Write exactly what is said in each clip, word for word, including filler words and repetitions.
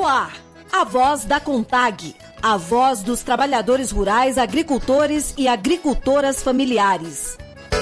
No ar, a voz da CONTAG, a voz dos trabalhadores rurais, agricultores e agricultoras familiares.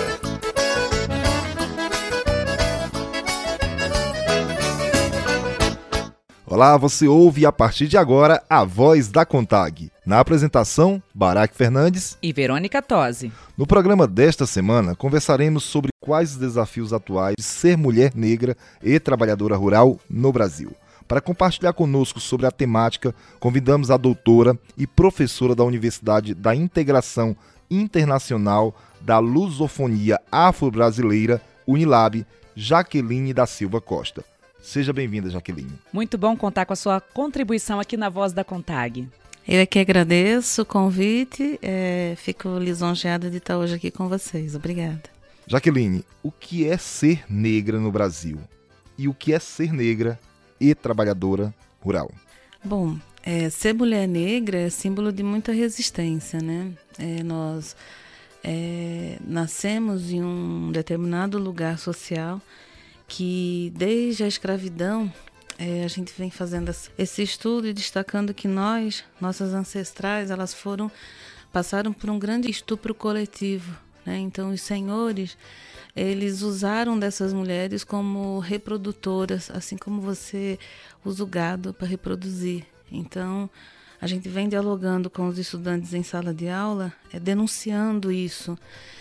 Olá, você ouve a partir de agora a voz da CONTAG. Na apresentação, Baraque Fernandes e Verônica Tosi. No programa desta semana, conversaremos sobre quais os desafios atuais de ser mulher negra e trabalhadora rural no Brasil. Para compartilhar conosco sobre a temática, convidamos a doutora e professora da Universidade da Integração Internacional da Lusofonia Afro-Brasileira, Unilab, Jaqueline da Silva Costa. Seja bem-vinda, Jaqueline. Muito bom contar com a sua contribuição aqui na Voz da CONTAG. Eu é que agradeço o convite, é, fico lisonjeada de estar hoje aqui com vocês. Obrigada. Jaqueline, o que é ser negra no Brasil? E o que é ser negra e trabalhadora rural? Bom, é, ser mulher negra é símbolo de muita resistência, né? É, nós é, nascemos em um determinado lugar social que desde a escravidão é, a gente vem fazendo esse estudo e destacando que nós, nossas ancestrais, elas foram, passaram por um grande estupro coletivo, né? Então os senhores, eles usaram dessas mulheres como reprodutoras, assim como você usa o gado para reproduzir. Então a gente vem dialogando com os estudantes em sala de aula, é, denunciando isso.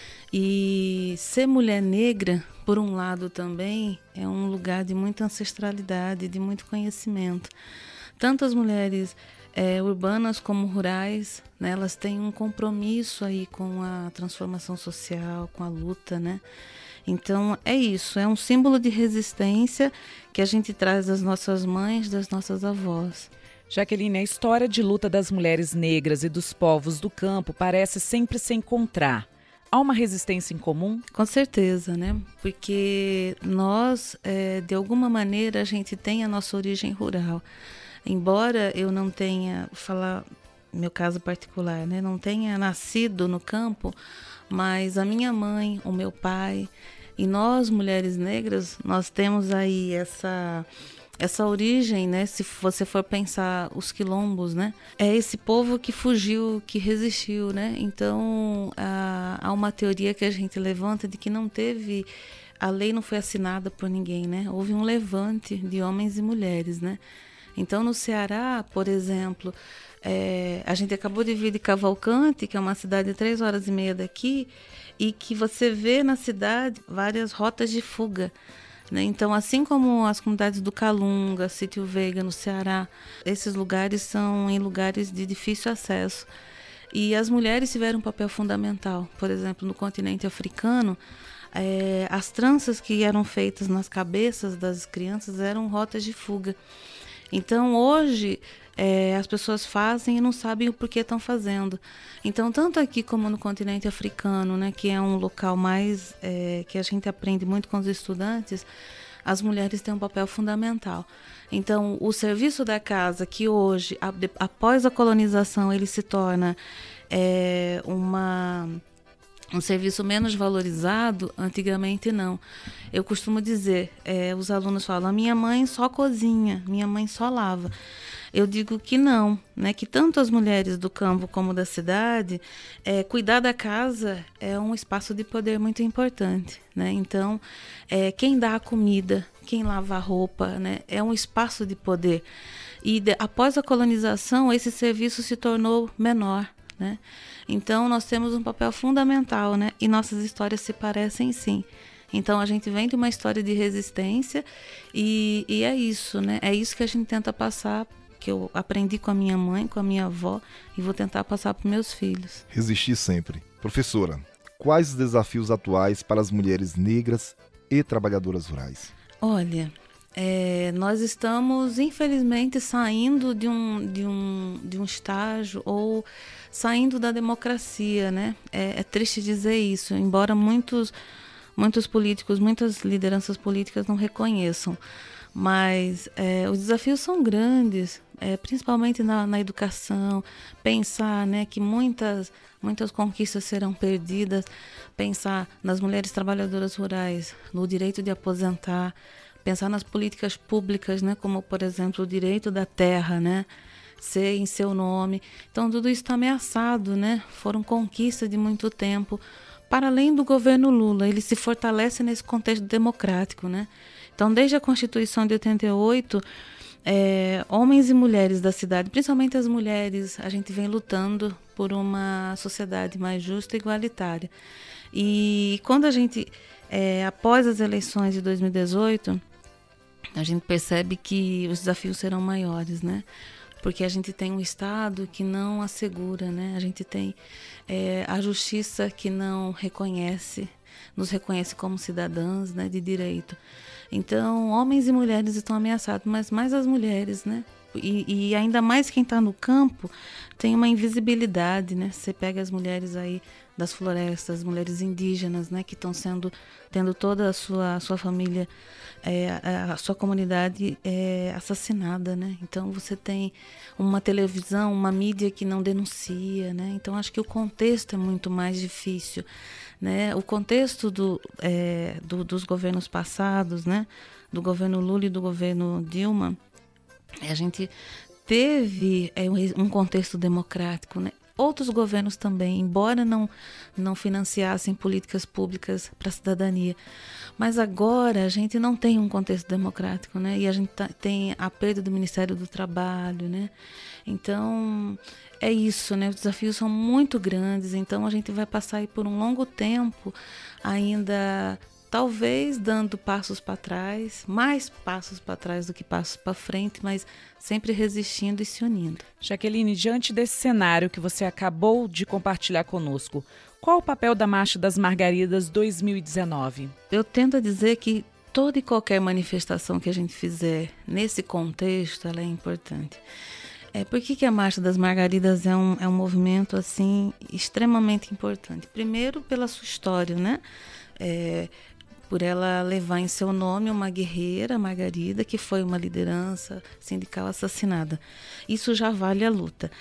E ser mulher negra, por um lado também, é um lugar de muita ancestralidade, de muito conhecimento. Tanto as mulheres é, urbanas como rurais, né, elas têm um compromisso aí com a transformação social, com a luta, né? Então é isso, é um símbolo de resistência que a gente traz das nossas mães, das nossas avós. Jaqueline, a história de luta das mulheres negras e dos povos do campo parece sempre se encontrar. Há uma resistência em comum? Com certeza, né? Porque nós, é, de alguma maneira, a gente tem a nossa origem rural. Embora eu não tenha, falar meu caso particular, né? Não tenha nascido no campo, mas a minha mãe, o meu pai e nós, mulheres negras, nós temos aí essa... Essa origem, né, se você for pensar os quilombos, né, é esse povo que fugiu, que resistiu, né? Então, há, há uma teoria que a gente levanta de que não teve, a lei não foi assinada por ninguém, né? Houve um levante de homens e mulheres, né? Então, no Ceará, por exemplo, é, a gente acabou de vir de Cavalcante, que é uma cidade de três horas e meia daqui, e que você vê na cidade várias rotas de fuga. Então, assim como as comunidades do Calunga, Sítio Veiga, no Ceará, esses lugares são em lugares de difícil acesso. E as mulheres tiveram um papel fundamental. Por exemplo, no continente africano, é, as tranças que eram feitas nas cabeças das crianças eram rotas de fuga. Então, hoje, é, as pessoas fazem e não sabem o porquê estão fazendo. Então, tanto aqui como no continente africano, né, que é um local mais é, que a gente aprende muito com os estudantes, as mulheres têm um papel fundamental. Então, o serviço da casa, que hoje, a, de, após a colonização, ele se torna é, uma... um serviço menos valorizado, antigamente não. Eu costumo dizer, é, os alunos falam, a minha mãe só cozinha, minha mãe só lava. Eu digo que não, né? Que tanto as mulheres do campo como da cidade, é, cuidar da casa é um espaço de poder muito importante, né? Então, é, quem dá a comida, quem lava a roupa, né? É um espaço de poder. E de, após a colonização, esse serviço se tornou menor, né? Então, nós temos um papel fundamental, né? E nossas histórias se parecem sim. Então, a gente vem de uma história de resistência e, e é isso, né? É isso que a gente tenta passar, que eu aprendi com a minha mãe, com a minha avó e vou tentar passar para os meus filhos. Resistir sempre. Professora, quais os desafios atuais para as mulheres negras e trabalhadoras rurais? Olha... É, nós estamos, infelizmente, saindo de um, de, um, de um estágio ou saindo da democracia, né? É, é triste dizer isso, embora muitos, muitos políticos, muitas lideranças políticas não reconheçam. Mas é, os desafios são grandes, é, principalmente na, na educação, pensar, né, que muitas, muitas conquistas serão perdidas, pensar nas mulheres trabalhadoras rurais, no direito de aposentar, pensar nas políticas públicas, né, como, por exemplo, o direito da terra, né, ser em seu nome. Então, tudo isso está ameaçado, né? Foram conquistas de muito tempo. Para além do governo Lula, ele se fortalece nesse contexto democrático, né? Então, desde a Constituição de oitenta e oito, é, homens e mulheres da cidade, principalmente as mulheres, a gente vem lutando por uma sociedade mais justa e igualitária. E quando a gente, é, após as eleições de dois mil e dezoito, a gente percebe que os desafios serão maiores, né? Porque a gente tem um Estado que não assegura, né? A gente tem é, a justiça que não reconhece, nos reconhece como cidadãs, né, de direito. Então, homens e mulheres estão ameaçados, mas mais as mulheres, né? E, e ainda mais quem está no campo tem uma invisibilidade, né? Você pega as mulheres aí das florestas, as mulheres indígenas, né, que estão sendo, tendo toda a sua, a sua família, é, a, a sua comunidade é, assassinada, né? Então você tem uma televisão, uma mídia que não denuncia, né? Então acho que o contexto é muito mais difícil, né? O contexto do, é, do, dos governos passados, né? Do governo Lula e do governo Dilma, a gente teve é, um contexto democrático, né? Outros governos também, embora não, não financiassem políticas públicas para a cidadania. Mas agora a gente não tem um contexto democrático, né? E a gente tá, tem a perda do Ministério do Trabalho, né? Então, é isso, né? Os desafios são muito grandes, então a gente vai passar aí por um longo tempo ainda, talvez dando passos para trás, mais passos para trás do que passos para frente, mas sempre resistindo e se unindo. Jaqueline, diante desse cenário que você acabou de compartilhar conosco, qual o papel da Marcha das Margaridas dois mil e dezenove? Eu tento dizer que toda e qualquer manifestação que a gente fizer nesse contexto, ela é importante. É, por que, que a Marcha das Margaridas é um, é um movimento assim, extremamente importante? Primeiro, pela sua história, né? É, por ela levar em seu nome uma guerreira, Margarida, que foi uma liderança sindical assassinada. Isso já vale a luta.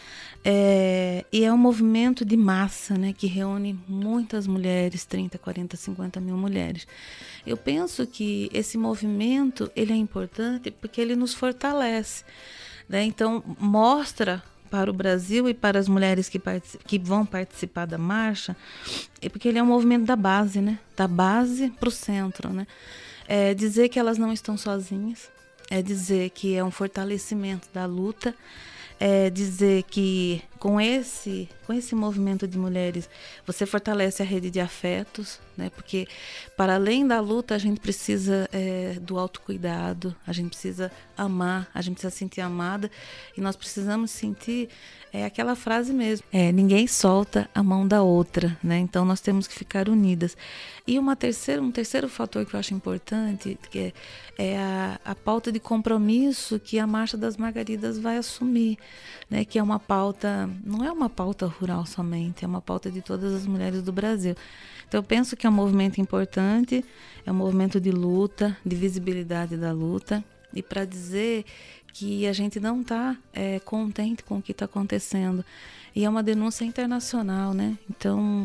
É, e é um movimento de massa, né, que reúne muitas mulheres, trinta, quarenta, cinquenta mil mulheres. Eu penso que esse movimento ele é importante porque ele nos fortalece, né? Então, mostra para o Brasil e para as mulheres que, que vão participar da marcha, é porque ele é um movimento da base, né? Da base para o centro, né? É dizer que elas não estão sozinhas, é dizer que é um fortalecimento da luta, é dizer que com esse, com esse movimento de mulheres você fortalece a rede de afetos, né? Porque para além da luta a gente precisa é, do autocuidado, a gente precisa amar, a gente precisa sentir amada e nós precisamos sentir é, aquela frase mesmo, é, ninguém solta a mão da outra, né? Então nós temos que ficar unidas. E uma terceira, um terceiro fator que eu acho importante que é, é a, a pauta de compromisso que a Marcha das Margaridas vai assumir, né? Que é uma pauta, não é uma pauta rural somente, é uma pauta de todas as mulheres do Brasil. Então eu penso que é um movimento importante, é um movimento de luta, de visibilidade da luta, e para dizer que a gente não está é, contente com o que está acontecendo. E é uma denúncia internacional, né? Então,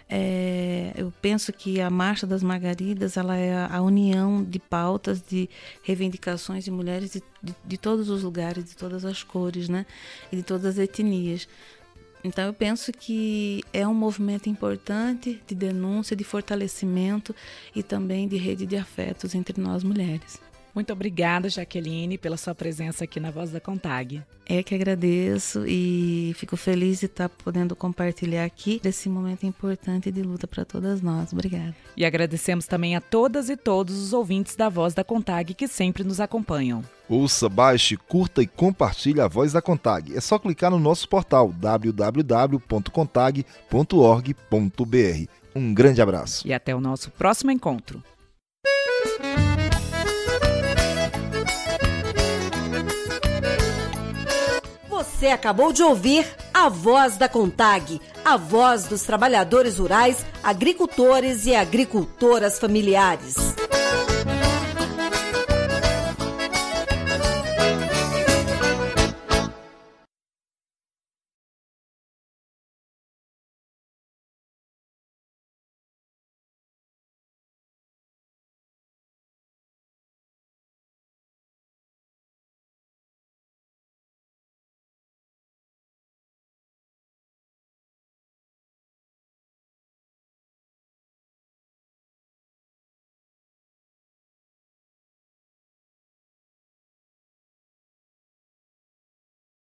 é, eu penso que a Marcha das Margaridas ela é a, a união de pautas, de reivindicações de mulheres de, de, de todos os lugares, de todas as cores, né? E de todas as etnias. Então, eu penso que é um movimento importante de denúncia, de fortalecimento e também de rede de afetos entre nós mulheres. Muito obrigada, Jaqueline, pela sua presença aqui na Voz da CONTAG. É que agradeço e fico feliz de estar podendo compartilhar aqui desse momento importante de luta para todas nós. Obrigada. E agradecemos também a todas e todos os ouvintes da Voz da CONTAG que sempre nos acompanham. Ouça, baixe, curta e compartilhe a Voz da CONTAG. É só clicar no nosso portal w w w ponto contag ponto org ponto b r. Um grande abraço. E até o nosso próximo encontro. Você acabou de ouvir a Voz da CONTAG, a voz dos trabalhadores rurais, agricultores e agricultoras familiares.